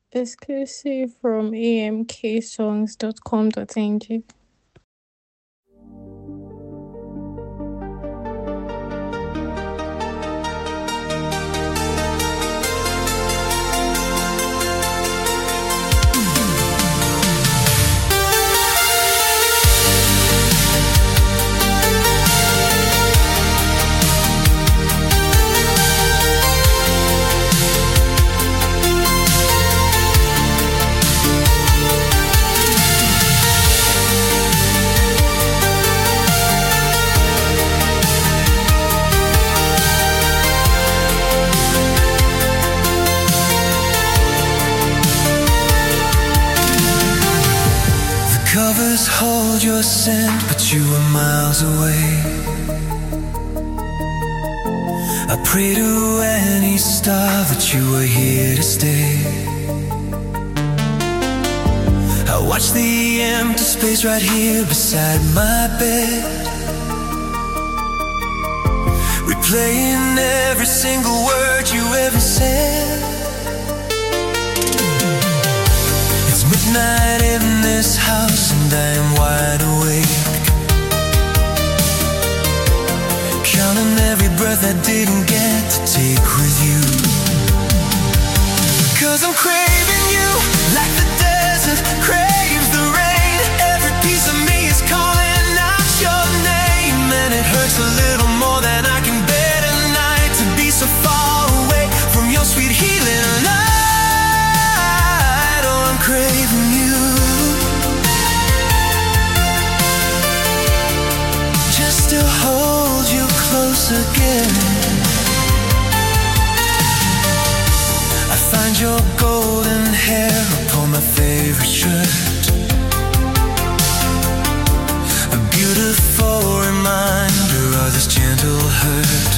Exclusive from amksongs.com.ng. Covers hold your scent, but you are miles away. I pray to any star that you are here to stay. I watch the empty space right here beside my bed, replaying every single word you ever said. It's midnight in this house and I am wide awake, counting every breath I didn't get to take with you. 'Cause I'm craving you like the desert craves the rain. Every piece of me is calling out your name, and it hurts a little more than I can bear tonight, to be so far away from your sweet healing light. Oh, I'm craving you, just to hold you close again. I find your golden hair upon my favorite shirt, a beautiful reminder of this gentle hurt.